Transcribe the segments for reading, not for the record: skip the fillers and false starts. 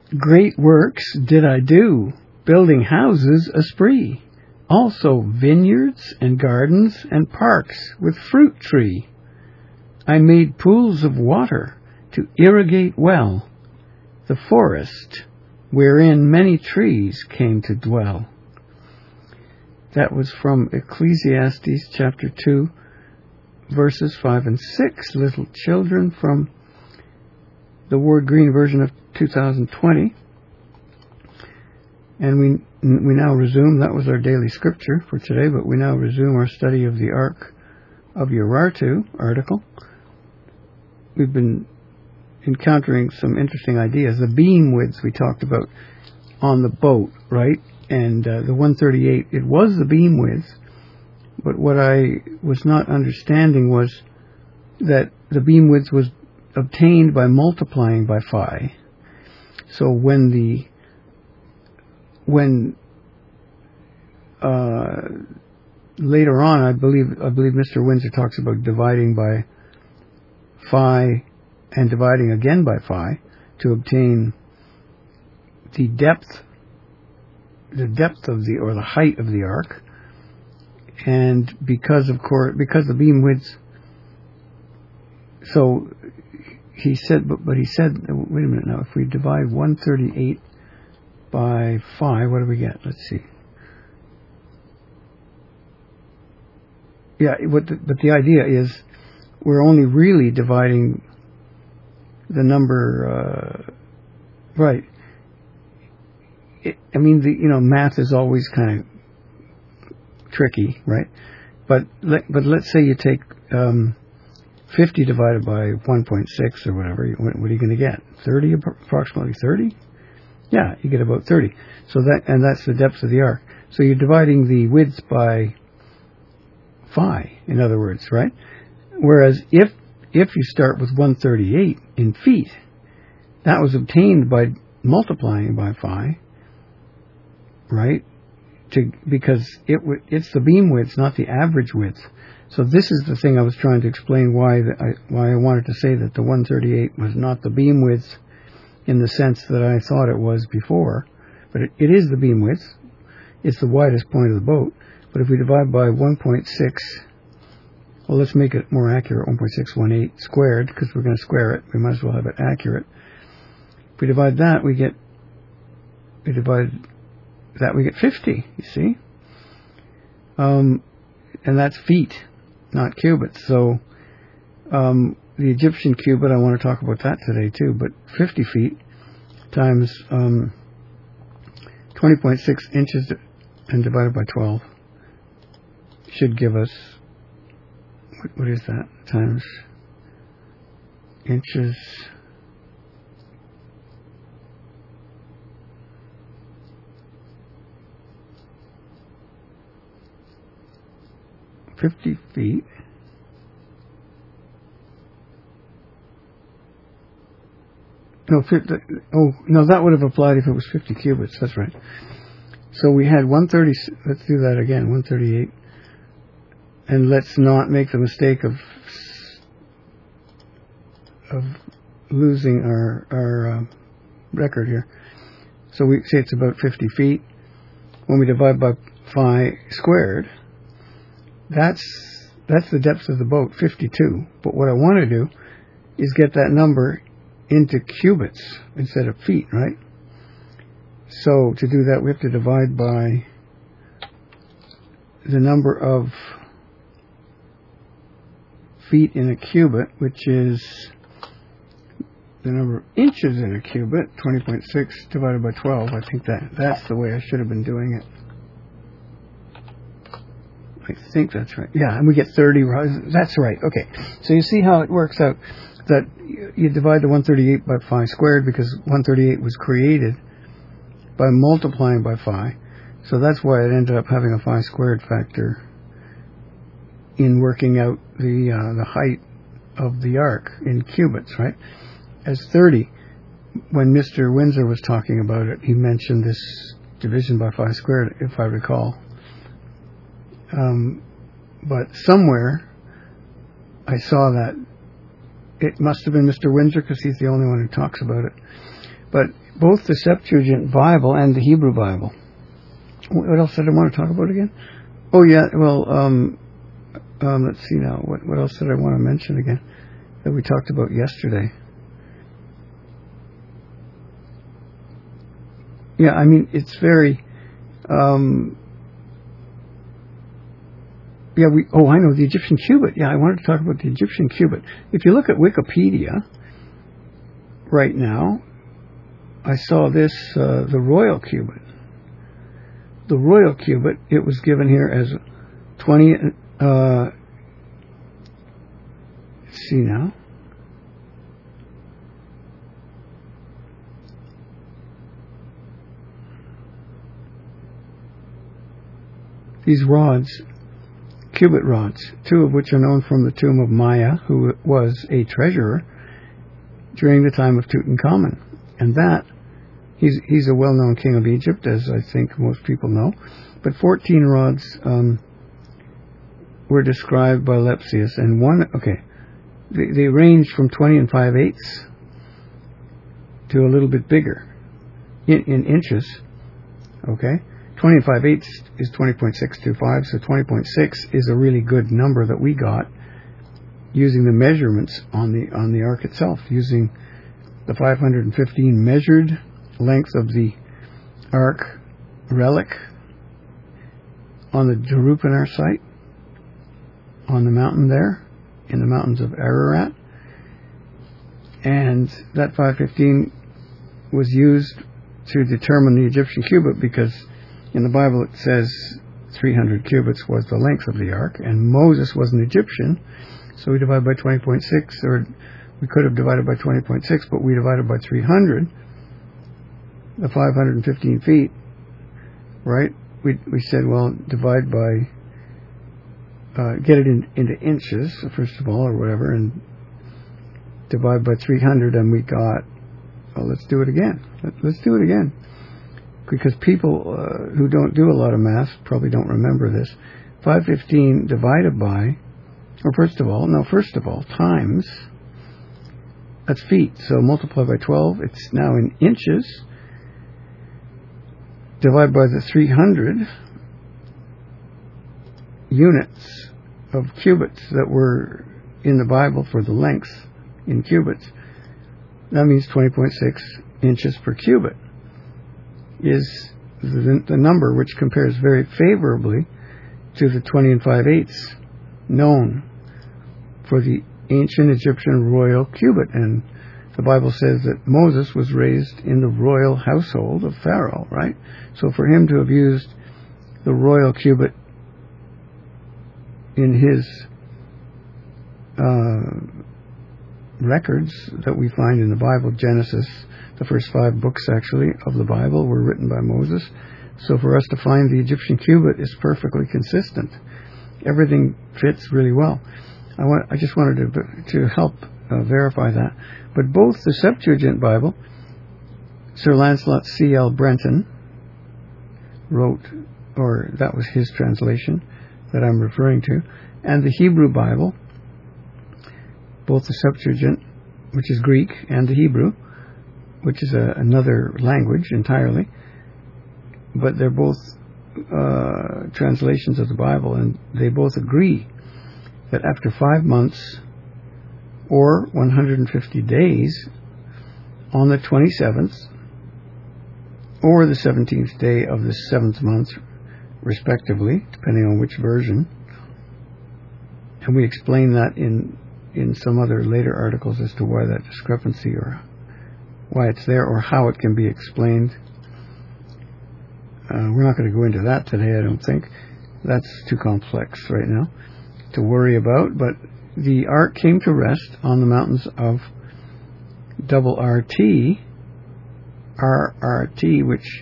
Great works did I do, building houses a spree, also vineyards and gardens and parks with fruit tree. I made pools of water to irrigate well the forest wherein many trees came to dwell. That was from Ecclesiastes chapter 2, verses 5 and 6, little children, from the Ward Green version of 2020. And we now resume, that was our daily scripture for today, but we now resume our study of the Ark of Urartu article. We've been encountering some interesting ideas. The beam widths we talked about on the boat, right? And the 138, it was the beam width, but what I was not understanding was that the beam width was obtained by multiplying by phi. So when later on, I believe Mr. Windsor talks about dividing by phi and dividing again by phi to obtain the depth of the height of the ark. And because the beam widths, so he said, but he said, wait a minute now, if we divide 138 by phi, what do we get? Let's see. Yeah, but the idea is we're only really dividing the number, right. Math is always kind of tricky, right? But let's say you take 50 divided by 1.6 or whatever. What are you going to get? 30, approximately 30? Yeah, you get about 30. So that's the depth of the ark. So you're dividing the width by phi, in other words, right? Whereas if you start with 138 in feet, that was obtained by multiplying by phi, right? Because it's the beam width, not the average width. So this is the thing I was trying to explain why I wanted to say that the 138 was not the beam width in the sense that I thought it was before, but it is the beam width. It's the widest point of the boat. But if we divide by 1.6, well, let's make it more accurate, 1.618 squared, because we're going to square it. We might as well have it accurate. If we divide that, we get 50, you see? And that's feet, not cubits. So the Egyptian cubit, I want to talk about that today too, but 50 feet times 20.6 inches and divided by 12 should give us, what is that, times inches, $50 feet. No, that would have applied if it was 50 cubits. That's right. So we had 130. Let's do that again. 138, and let's not make the mistake of losing our record here. So we say it's about 50 feet. When we divide by phi squared, that's the depth of the boat, 52. But what I want to do is get that number into cubits instead of feet, right? So to do that, we have to divide by the number of feet in a cubit, which is the number of inches in a cubit, 20.6 divided by 12. I think that's the way I should have been doing it. I think that's right. Yeah, and we get 30. That's right. Okay. So you see how it works out that you divide the 138 by phi squared because 138 was created by multiplying by phi. So that's why it ended up having a phi squared factor in working out the height of the ark in cubits, right? As 30. When Mr. Windsor was talking about it, he mentioned this division by phi squared, if I recall. But somewhere I saw that it must have been Mr. Windsor because he's the only one who talks about it. But both the Septuagint Bible and the Hebrew Bible. What else did I want to talk about again? Oh yeah, well, let's see now. What else did I want to mention again that we talked about yesterday? Yeah, I mean, it's very, I know, the Egyptian cubit. Yeah, I wanted to talk about the Egyptian cubit. If you look at Wikipedia right now, I saw this, the royal cubit. The royal cubit, it was given here as 20, let's see now. These rods, cubit rods, 2 of which are known from the tomb of Maya, who was a treasurer during the time of Tutankhamun. And that, he's a well-known king of Egypt, as I think most people know. But 14 rods were described by Lepsius, and they range from 20 and 5/8 to a little bit bigger in inches. Okay, 20 and 5/8 is 20.625, so 20.6 is a really good number that we got using the measurements on the ark itself, using the 515 measured length of the ark relic on the Jerupanar site, on the mountain there, in the mountains of Ararat. And that 515 was used to determine the Egyptian cubit, because in the Bible it says 300 cubits was the length of the ark, and Moses was an Egyptian, so we divided by 20.6, or we could have divided by 20.6, but we divided by 300, the 515 feet, right? We said, well, divide by, get it into inches, first of all, or whatever, and divide by 300, and we got, well, let's do it again. Let's do it again. Because people who don't do a lot of math probably don't remember this. 515 divided by, or first of all, times, that's feet. So multiply by 12, it's now in inches. Divide by the 300 units of cubits that were in the Bible for the length in cubits. That means 20.6 inches per cubit is the number, which compares very favorably to the 20 and 5/8 known for the ancient Egyptian royal cubit. And the Bible says that Moses was raised in the royal household of Pharaoh, right? So for him to have used the royal cubit in his records that we find in the Bible, Genesis, the first 5 books actually of the Bible were written by Moses. So for us to find the Egyptian cubit is perfectly consistent. Everything fits really well. I just wanted to help verify that. But both the Septuagint Bible, Sir Lancelot C.L. Brenton wrote, or that was his translation that I'm referring to, and the Hebrew Bible, both the Septuagint, which is Greek, and the Hebrew, which is another language entirely, but they're both translations of the Bible, and they both agree that after 5 months or 150 days, on the 27th or the 17th day of the 7th month, respectively, depending on which version, and we explain that in some other later articles as to why that discrepancy, or why it's there, or how it can be explained. We're not going to go into that today, I don't think. That's too complex right now to worry about. But the ark came to rest on the mountains of RRT, which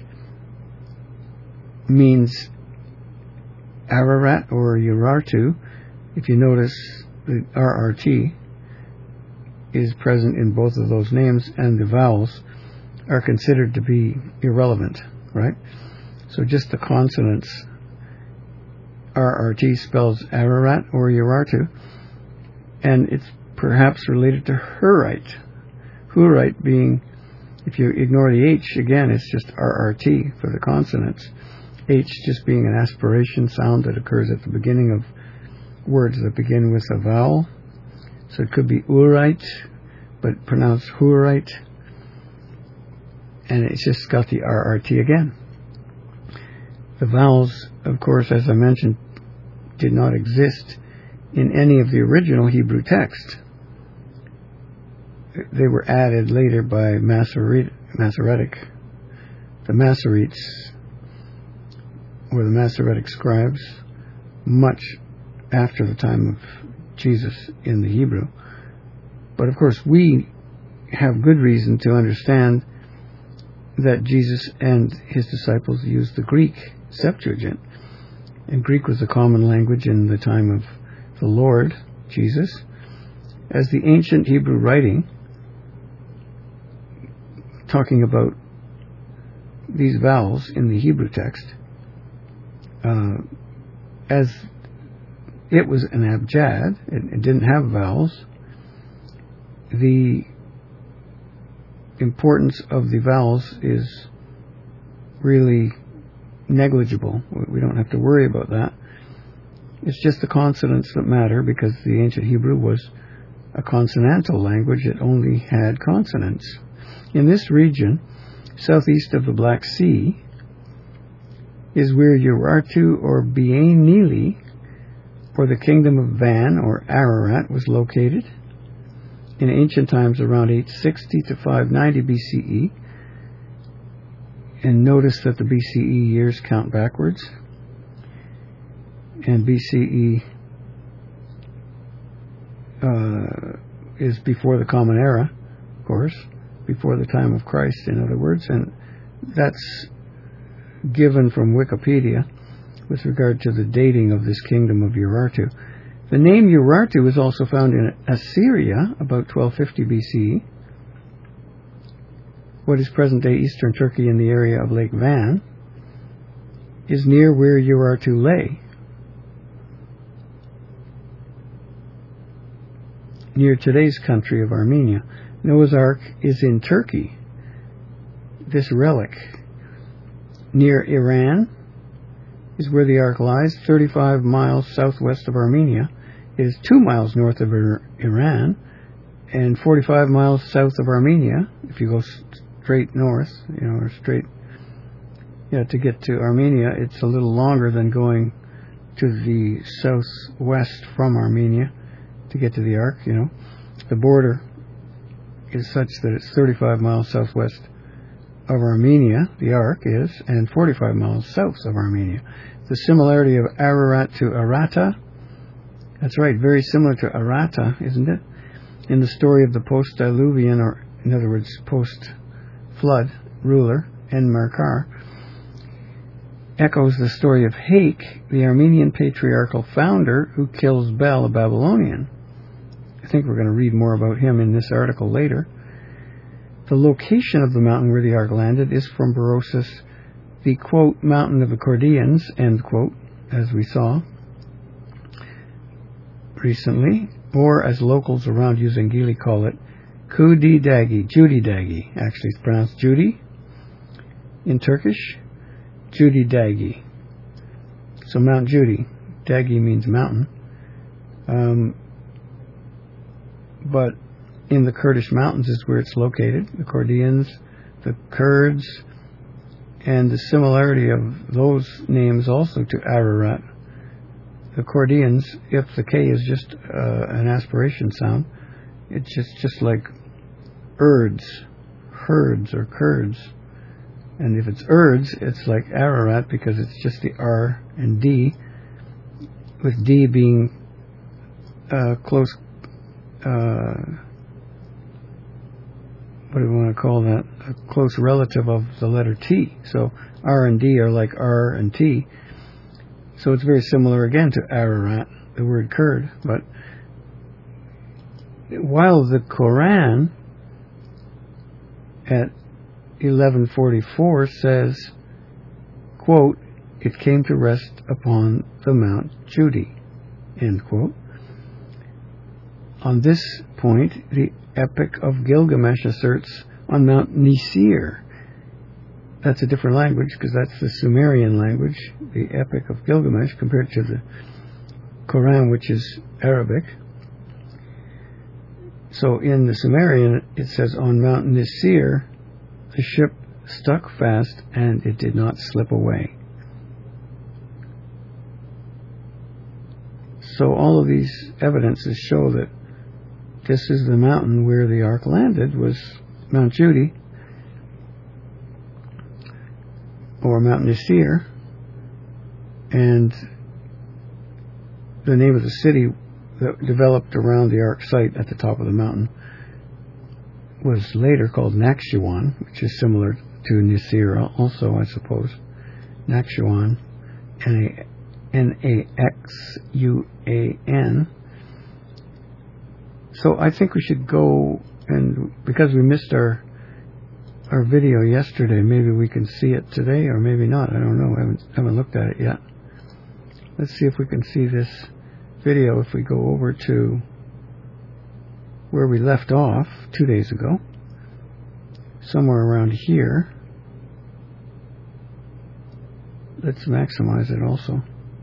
means Ararat or Urartu. If you notice, the RRT is present in both of those names, and the vowels are considered to be irrelevant, right? So just the consonants, RRT spells Ararat or Urartu, and it's perhaps related to Hurite. Hurite being If you ignore the H, again, it's just RRT for the consonants. H just being an aspiration sound that occurs at the beginning of words that begin with a vowel. So it could be urite, but pronounced hurite. And it's just got the RRT again. The vowels, of course, as I mentioned, did not exist in any of the original Hebrew text. They were added later by Masoretic, the Masoretes, or the Masoretic scribes, much after the time of Jesus in the Hebrew. But of course, we have good reason to understand that Jesus and his disciples used the Greek Septuagint. And Greek was a common language in the time of the Lord Jesus, as the ancient Hebrew writing, talking about these vowels in the Hebrew text, as it was an abjad, it didn't have vowels, the importance of the vowels is really negligible. We don't have to worry about that. It's just the consonants that matter, because the ancient Hebrew was a consonantal language. It only had consonants. In this region, southeast of the Black Sea, is where Urartu or Bien Nili, or the kingdom of Van or Ararat, was located in ancient times around 860 to 590 BCE. And notice that the BCE years count backwards. And BCE is before the Common Era, of course, before the time of Christ, in other words. And that's given from Wikipedia with regard to the dating of this kingdom of Urartu. The name Urartu is also found in Assyria, about 1250 BCE. What is present-day eastern Turkey in the area of Lake Van is near where Urartu lay, near today's country of Armenia. Noah's Ark is in Turkey. This relic, near Iran, is where the Ark lies, 35 miles southwest of Armenia. It is 2 miles north of Iran, and 45 miles south of Armenia, if you go straight north, or straight, to get to Armenia. It's a little longer than going to the southwest from Armenia to get to the Ark, The border is such that it's 35 miles southwest of Armenia, the Ark is, and 45 miles south of Armenia. The similarity of Ararat to Arata, that's right, very similar to Arata, isn't it? In the story of the post-Diluvian, or in other words, post-flood ruler, Enmerkar, echoes the story of Hake, the Armenian patriarchal founder who kills Bel, a Babylonian. I think we're going to read more about him in this article later. The location of the mountain where the Ark landed is from Berosus, the, quote, mountain of the Chaldeans, end quote, as we saw recently, or as locals around Uzungili call it, Kudi Dagi, Judy Dagi. Actually, it's pronounced Judy in Turkish, Judy Dagi. So Mount Judy, Dagi means mountain. But in the Kurdish mountains is where it's located, the Chaldeans, the Kurds, and the similarity of those names also to Ararat. The Chaldeans, if the K is just an aspiration sound, it's just like Urds, herds, or Kurds. And if it's Urds, it's like Ararat, because it's just the R and D, with D being close, what do we want to call that? A close relative of the letter T. So R and D are like R and T. So it's very similar again to Ararat, the word Kurd. But while the Quran at 1144 says, quote, it came to rest upon the Mount Judy, end quote. On this point, the Epic of Gilgamesh asserts on Mount Nisir. That's a different language because that's the Sumerian language, the Epic of Gilgamesh, compared to the Quran, which is Arabic. So in the Sumerian, it says, on Mount Nisir, the ship stuck fast and it did not slip away. So all of these evidences show that this is the mountain where the ark landed, was Mount Judy, or Mount Nisir, and the name of the city that developed around the ark site at the top of the mountain was later called Naxuan, which is similar to Nisir also, I suppose. Naxuan, Naxuan. So I think we should go, and because we missed our video yesterday, maybe we can see it today, or maybe not. I don't know. I haven't looked at it yet. Let's see if we can see this video if we go over to where we left off 2 days ago, somewhere around here. Let's maximize it also.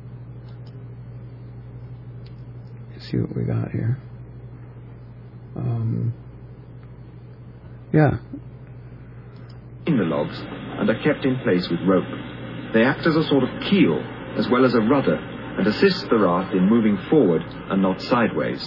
Let's see what we got here. Yeah. In the logs and are kept in place with rope. They act as a sort of keel as well as a rudder and assist the raft in moving forward and not sideways.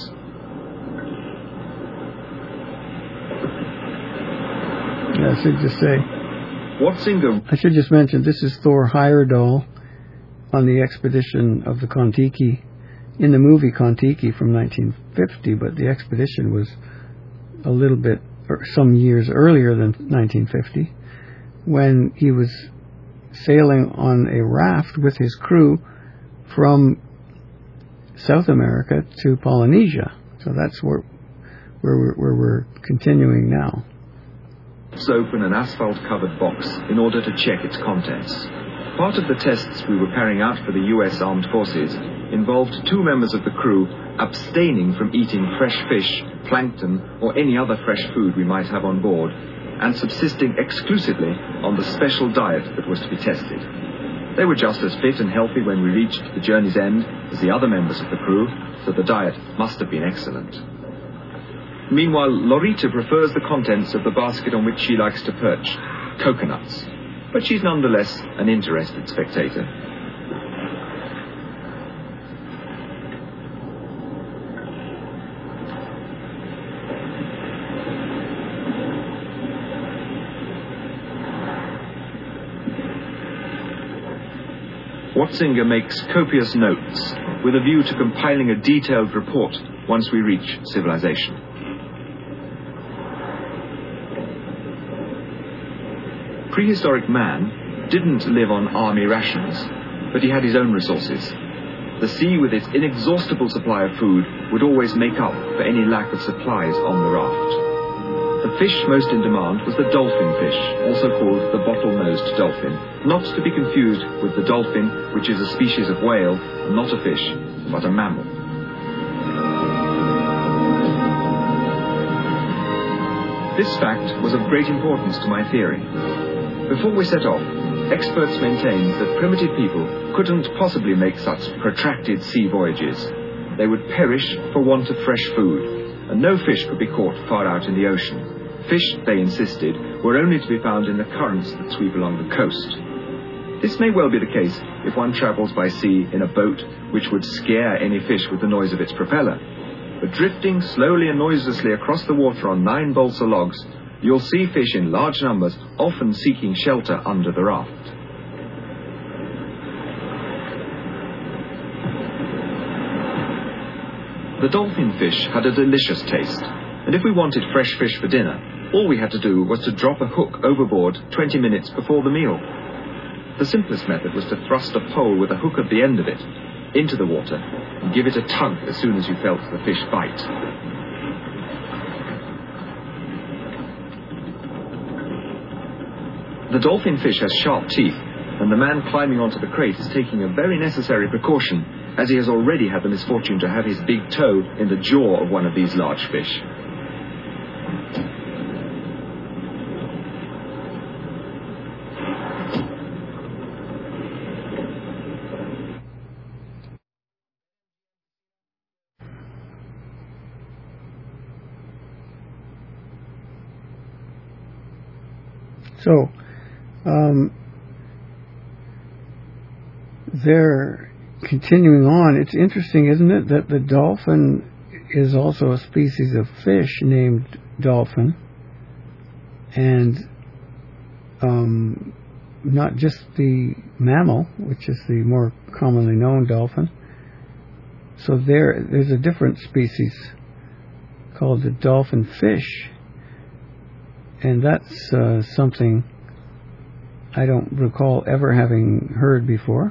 Yeah, I should just say, I should just mention, this is Thor Heyerdahl on the expedition of the Kon-Tiki, in the movie Kon-Tiki from 1950, but the expedition was a little bit, or some years earlier than 1950, when he was sailing on a raft with his crew from South America to Polynesia. So that's where we're continuing now. Open an asphalt-covered box in order to check its contents. Part of the tests we were carrying out for the U.S. Armed Forces involved 2 members of the crew abstaining from eating fresh fish, plankton, or any other fresh food we might have on board, and subsisting exclusively on the special diet that was to be tested. They were just as fit and healthy when we reached the journey's end as the other members of the crew, so the diet must have been excellent. Meanwhile, Lorita prefers the contents of the basket on which she likes to perch, coconuts, but she's nonetheless an interested spectator. Watzinger makes copious notes with a view to compiling a detailed report once we reach civilization. Prehistoric man didn't live on army rations, but he had his own resources. The sea, with its inexhaustible supply of food, would always make up for any lack of supplies on the raft. The fish most in demand was the dolphin fish, also called the bottle-nosed dolphin, not to be confused with the dolphin, which is a species of whale, and not a fish, but a mammal. This fact was of great importance to my theory. Before we set off, experts maintained that primitive people couldn't possibly make such protracted sea voyages. They would perish for want of fresh food, and no fish could be caught far out in the ocean. Fish, they insisted, were only to be found in the currents that sweep along the coast. This may well be the case if one travels by sea in a boat, which would scare any fish with the noise of its propeller. But drifting slowly and noiselessly across the water on 9 balsa logs, you'll see fish in large numbers, often seeking shelter under the raft. The dolphin fish had a delicious taste, and if we wanted fresh fish for dinner, all we had to do was to drop a hook overboard 20 minutes before the meal. The simplest method was to thrust a pole with a hook at the end of it into the water and give it a tug as soon as you felt the fish bite. The dolphin fish has sharp teeth, and the man climbing onto the crate is taking a very necessary precaution, as he has already had the misfortune to have his big toe in the jaw of one of these large fish. So, they're continuing on. It's interesting, isn't it, that the dolphin is also a species of fish named dolphin, and not just the mammal, which is the more commonly known dolphin. So there's a different species called the dolphin fish, and that's something I don't recall ever having heard before.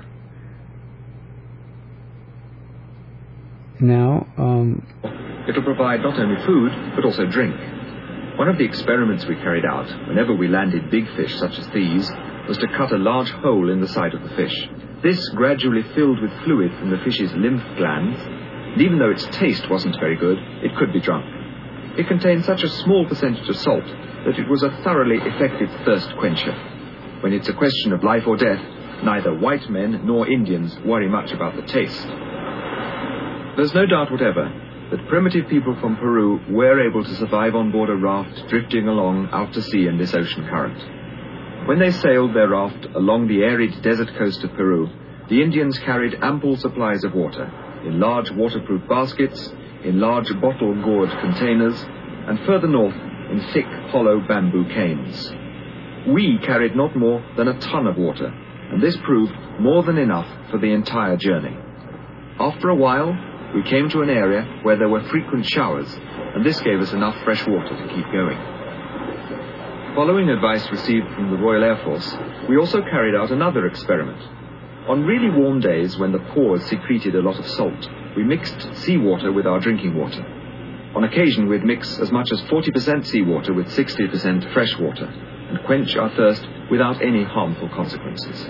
Now, it'll provide not only food, but also drink. One of the experiments we carried out, whenever we landed big fish such as these, was to cut a large hole in the side of the fish. This gradually filled with fluid from the fish's lymph glands, and even though its taste wasn't very good, it could be drunk. It contained such a small percentage of salt that it was a thoroughly effective thirst quencher. When it's a question of life or death, neither white men nor Indians worry much about the taste. There's no doubt whatever that primitive people from Peru were able to survive on board a raft drifting along out to sea in this ocean current. When they sailed their raft along the arid desert coast of Peru, the Indians carried ample supplies of water, in large waterproof baskets, in large bottle-gourd containers, and further north in thick, hollow bamboo canes. We carried not more than a ton of water, and this proved more than enough for the entire journey. After a while, we came to an area where there were frequent showers, and this gave us enough fresh water to keep going. Following advice received from the Royal Air Force, we also carried out another experiment. On really warm days when the pores secreted a lot of salt, we mixed seawater with our drinking water. On occasion, we'd mix as much as 40% seawater with 60% fresh water, and quench our thirst without any harmful consequences.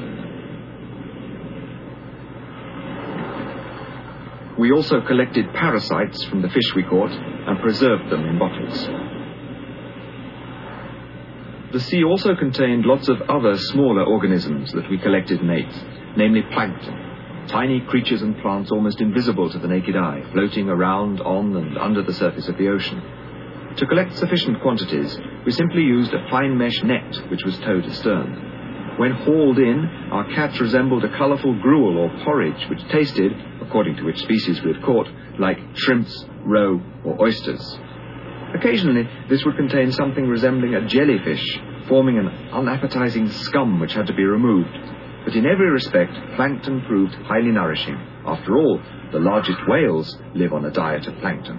We also collected parasites from the fish we caught and preserved them in bottles. The sea also contained lots of other smaller organisms that we collected and ate, namely plankton, tiny creatures and plants almost invisible to the naked eye, floating around, on and under the surface of the ocean. To collect sufficient quantities, we simply used a fine mesh net which was towed astern. When hauled in, our catch resembled a colourful gruel or porridge which tasted, according to which species we had caught, like shrimps, roe or oysters. Occasionally, this would contain something resembling a jellyfish, forming an unappetizing scum which had to be removed. But in every respect, plankton proved highly nourishing. After all, the largest whales live on a diet of plankton.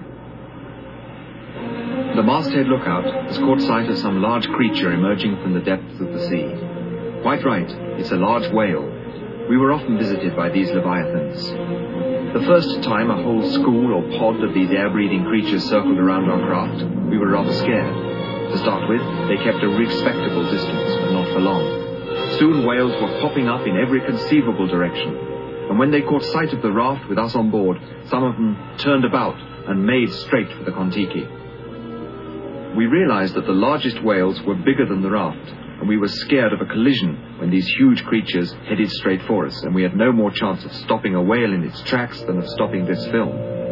The masthead lookout has caught sight of some large creature emerging from the depths of the sea. Quite right, it's a large whale. We were often visited by these leviathans. The first time a whole school or pod of these air-breathing creatures circled around our craft, we were rather scared. To start with, they kept a respectable distance, but not for long. Soon whales were popping up in every conceivable direction, and when they caught sight of the raft with us on board, some of them turned about and made straight for the Kon-Tiki. We realized that the largest whales were bigger than the raft, and we were scared of a collision when these huge creatures headed straight for us, and we had no more chance of stopping a whale in its tracks than of stopping this film.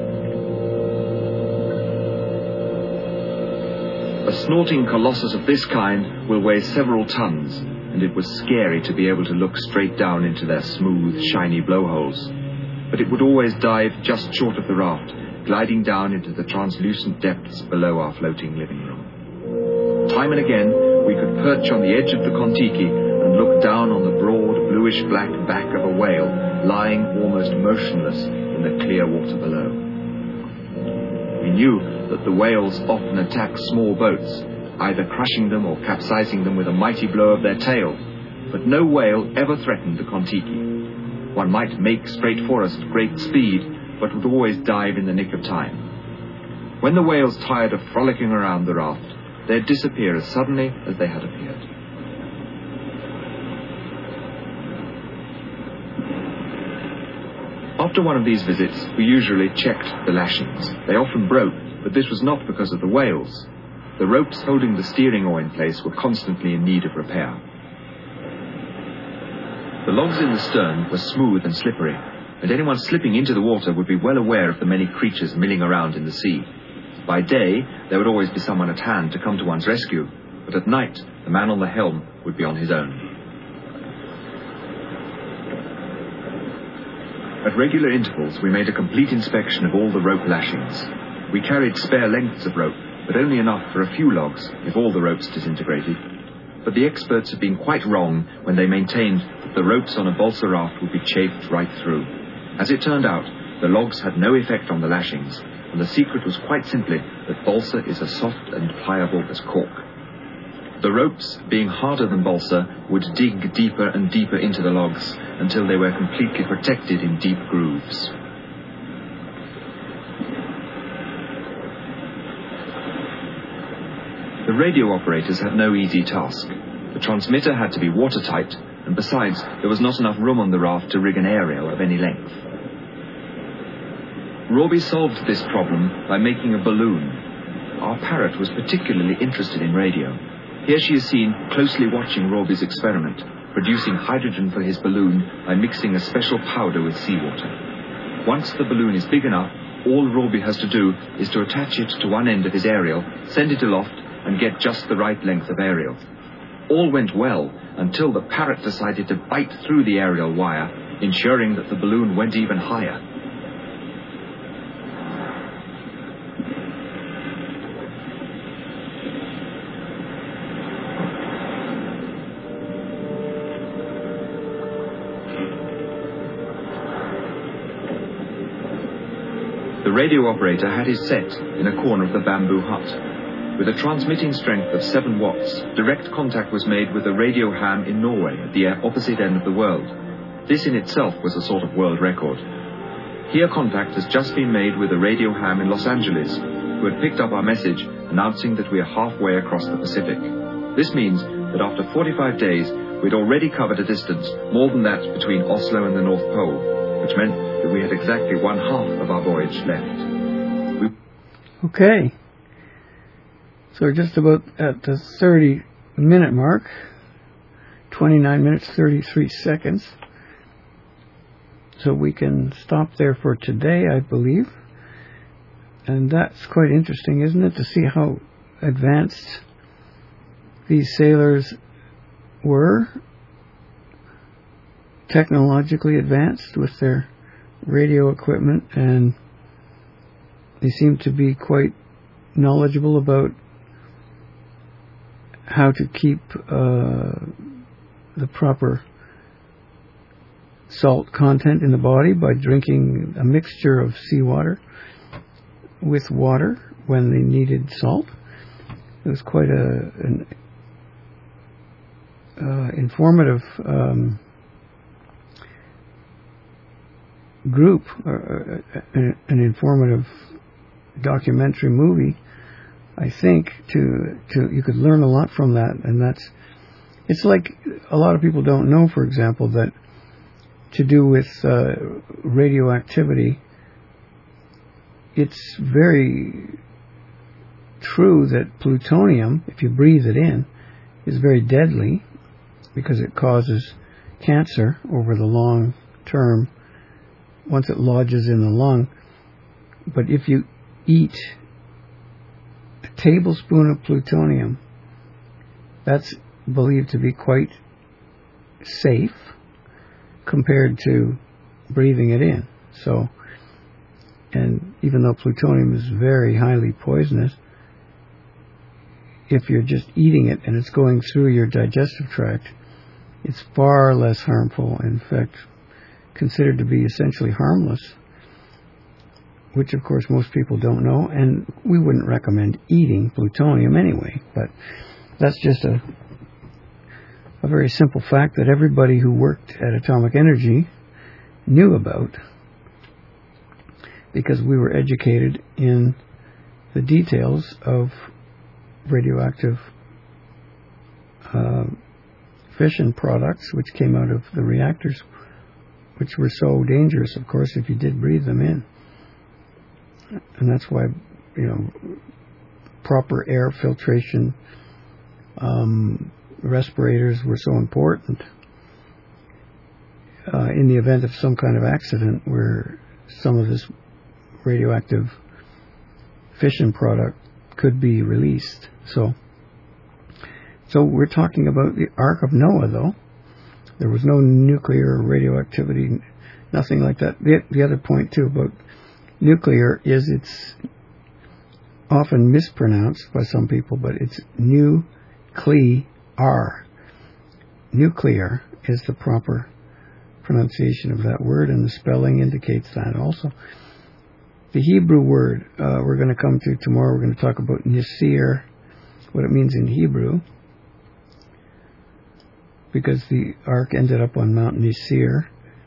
A snorting colossus of this kind will weigh several tons, and it was scary to be able to look straight down into their smooth, shiny blowholes. But it would always dive just short of the raft, gliding down into the translucent depths below our floating living room. Time and again, we could perch on the edge of the Kon-Tiki and look down on the broad, bluish-black back of a whale lying almost motionless in the clear water below. We knew that the whales often attack small boats, either crushing them or capsizing them with a mighty blow of their tail, but no whale ever threatened the Kon-Tiki. One might make straight for us at great speed, but would always dive in the nick of time. When the whales tired of frolicking around the raft, they'd disappear as suddenly as they had appeared. After one of these visits, we usually checked the lashings. They often broke, but this was not because of the whales. The ropes holding the steering oar in place were constantly in need of repair. The logs in the stern were smooth and slippery, and anyone slipping into the water would be well aware of the many creatures milling around in the sea. By day, there would always be someone at hand to come to one's rescue, but but at night the man on the helm would be on his own. At regular intervals, we made a complete inspection of all the rope lashings. We carried spare lengths of rope, but only enough for a few logs if all the ropes disintegrated. But the experts had been quite wrong when they maintained that the ropes on a balsa raft would be chafed right through. As it turned out, the logs had no effect on the lashings, and the secret was quite simply that balsa is as soft and pliable as cork. The ropes, being harder than balsa, would dig deeper and deeper into the logs until they were completely protected in deep grooves. The radio operators had no easy task. The transmitter had to be watertight, and besides, there was not enough room on the raft to rig an aerial of any length. Rorby solved this problem by making a balloon. Our parrot was particularly interested in radio. Here she is seen closely watching Rorby's experiment, producing hydrogen for his balloon by mixing a special powder with seawater. Once the balloon is big enough, all Rorby has to do is to attach it to one end of his aerial, send it aloft, and get just the right length of aerial. All went well until the parrot decided to bite through the aerial wire, ensuring that the balloon went even higher. The radio operator had his set in a corner of the bamboo hut. With a transmitting strength of 7 watts, direct contact was made with a radio ham in Norway at the opposite end of the world. This in itself was a sort of world record. Here contact has just been made with a radio ham in Los Angeles, who had picked up our message announcing that we are halfway across the Pacific. This means that after 45 days, we'd already covered a distance more than that between Oslo and the North Pole, which meant that we had exactly 1/2 of our voyage left. Okay. So we're just about at the 30-minute mark, 29 minutes, 33 seconds. So we can stop there for today, I believe. And that's quite interesting, isn't it, to see how advanced these sailors were, technologically advanced with their radio equipment, and they seem to be quite knowledgeable about how to keep the proper salt content in the body by drinking a mixture of seawater with water when they needed salt. It was quite an informative group, an informative documentary movie. I think you could learn a lot from that, and it's like a lot of people don't know, for example, that to do with radioactivity, it's very true that plutonium, if you breathe it in, is very deadly because it causes cancer over the long term once it lodges in the lung. But if you eat a tablespoon of plutonium, that's believed to be quite safe compared to breathing it in. So, and even though plutonium is very highly poisonous, if you're just eating it and it's going through your digestive tract, it's far less harmful, in fact considered to be essentially harmless, which of course most people don't know, and we wouldn't recommend eating plutonium anyway, but that's just a very simple fact that everybody who worked at Atomic Energy knew about, because we were educated in the details of radioactive fission products which came out of the reactors, which were so dangerous, of course, if you did breathe them in. And that's why, proper air filtration respirators were so important in the event of some kind of accident where some of this radioactive fission product could be released. So So we're talking about the Ark of Noah, though. There was no nuclear radioactivity, nothing like that. The other point, too, about nuclear is it's often mispronounced by some people, but it's nuclear. Nuclear is the proper pronunciation of that word, and the spelling indicates that also. The Hebrew word we're going to come to tomorrow. We're going to talk about Nisir, what it means in Hebrew, because the ark ended up on Mount Nisir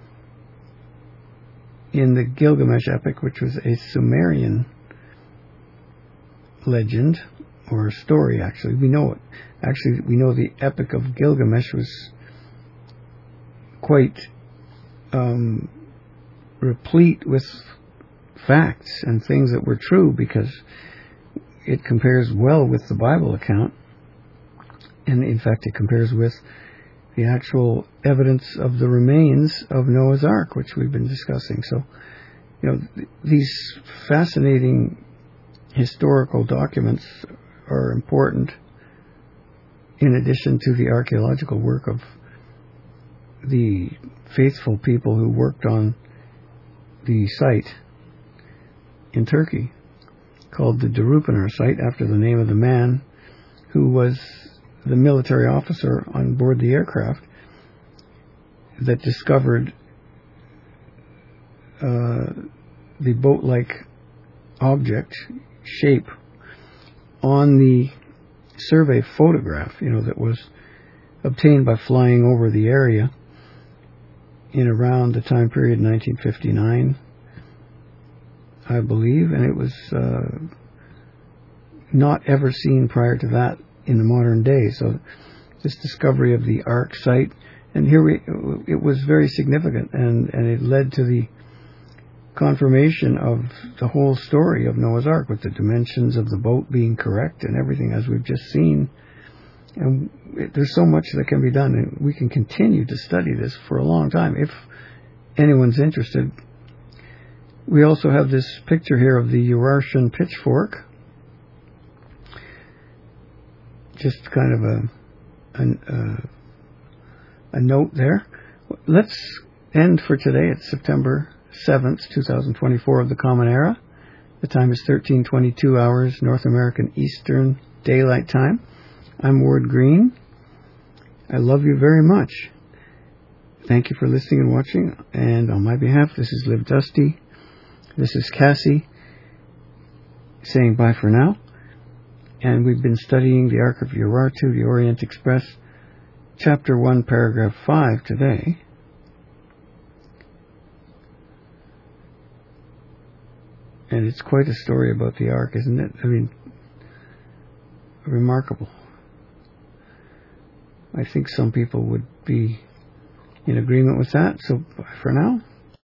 in the Gilgamesh epic, which was a Sumerian legend, or a story, actually. We know it. Actually, we know the Epic of Gilgamesh was quite replete with facts and things that were true, because it compares well with the Bible account, and in fact it compares with the actual evidence of the remains of Noah's Ark, which we've been discussing. So, these fascinating historical documents are important, in addition to the archaeological work of the faithful people who worked on the site in Turkey, called the Darupanar site, after the name of the man who was the military officer on board the aircraft that discovered the boat-like object shape on the survey photograph, that was obtained by flying over the area in around the time period 1959, I believe, and it was not ever seen prior to that in the modern day. So this discovery of the Ark site, and it was very significant, and it led to the confirmation of the whole story of Noah's Ark, with the dimensions of the boat being correct and everything, as we've just seen. And there's so much that can be done, and we can continue to study this for a long time if anyone's interested. We also have this picture here of the Urartian pitchfork. Just kind of a note there. Let's end for today. It's September 7th, 2024 of the Common Era. The time is 13:22 hours North American Eastern Daylight Time. I'm Ward Green. I love you very much. Thank you for listening and watching. And on my behalf, this is Liv Dusty. This is Cassie saying bye for now. And we've been studying the Ark of Urartu, the Orient Express, Chapter 1, Paragraph 5 today. And it's quite a story about the Ark, isn't it? I mean, remarkable. I think some people would be in agreement with that. So bye for now.